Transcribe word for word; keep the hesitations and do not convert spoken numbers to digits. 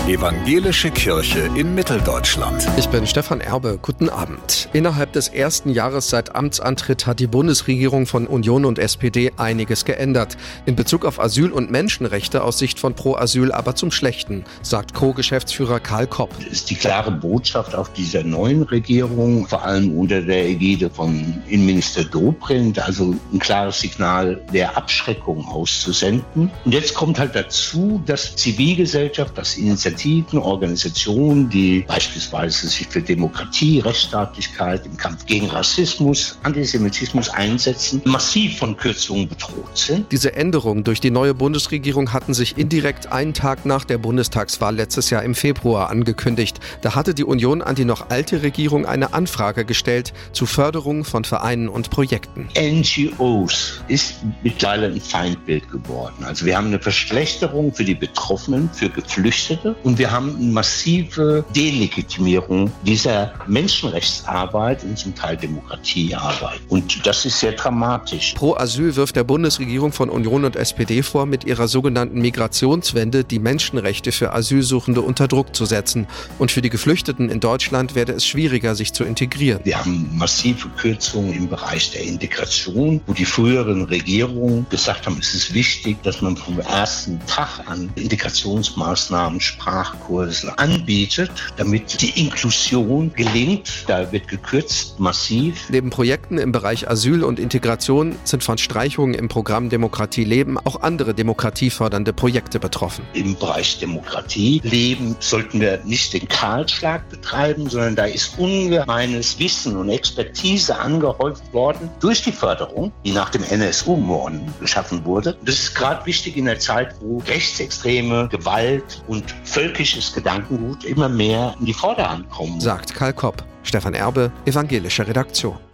Evangelische Kirche in Mitteldeutschland. Ich bin Stefan Erbe, guten Abend. Innerhalb des ersten Jahres seit Amtsantritt hat die Bundesregierung von Union und S P D einiges geändert. In Bezug auf Asyl und Menschenrechte aus Sicht von Pro Asyl aber zum Schlechten, sagt Co-Geschäftsführer Karl Kopp. Das ist die klare Botschaft auch dieser neuen Regierung, vor allem unter der Ägide von Innenminister Dobrindt, also ein klares Signal der Abschreckung auszusenden. Und jetzt kommt halt dazu, dass Zivilgesellschaft, dass Initiativen, Organisationen, die beispielsweise sich für Demokratie, Rechtsstaatlichkeit, im Kampf gegen Rassismus, Antisemitismus einsetzen, massiv von Kürzungen bedroht sind. Diese Änderungen durch die neue Bundesregierung hatten sich indirekt einen Tag nach der Bundestagswahl letztes Jahr im Februar angekündigt. Da hatte die Union an die noch alte Regierung eine Anfrage gestellt zur Förderung von Vereinen und Projekten. N G Os ist mittlerweile ein Feindbild geworden. Also wir haben eine Verschlechterung für die Betroffenen, für Geflüchtete. Und wir haben eine massive Delegitimierung dieser Menschenrechtsarbeit und zum Teil Demokratiearbeit. Und das ist sehr dramatisch. Pro Asyl wirft der Bundesregierung von Union und S P D vor, mit ihrer sogenannten Migrationswende die Menschenrechte für Asylsuchende unter Druck zu setzen. Und für die Geflüchteten in Deutschland werde es schwieriger, sich zu integrieren. Wir haben massive Kürzungen im Bereich der Integration, wo die früheren Regierungen gesagt haben, es ist wichtig, dass man vom ersten Tag an Integrationsmaßnahmen, Sprachkurse anbietet, damit die Inklusion gelingt. Da wird gekürzt, massiv. Neben Projekten im Bereich Asyl und Integration sind von Streichungen im Programm Demokratie leben auch andere demokratiefördernde Projekte betroffen. Im Bereich Demokratie leben sollten wir nicht den Kahlschlag betreiben, sondern da ist ungemeines Wissen und Expertise angehäuft worden durch die Förderung, die nach dem N S U-Morden geschaffen wurde. Das ist gerade wichtig in der Zeit, wo rechtsextreme Gewalt und völkisches Gedankengut immer mehr in die Vorderhand kommen, sagt Karl Kopp. Stefan Erbe, Evangelische Redaktion.